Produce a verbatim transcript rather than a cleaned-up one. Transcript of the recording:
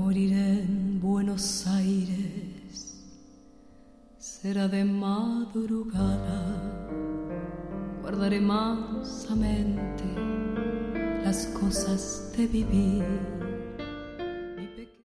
Moriré en Buenos Aires, será de madrugada, guardaré mansamente las cosas de vivir.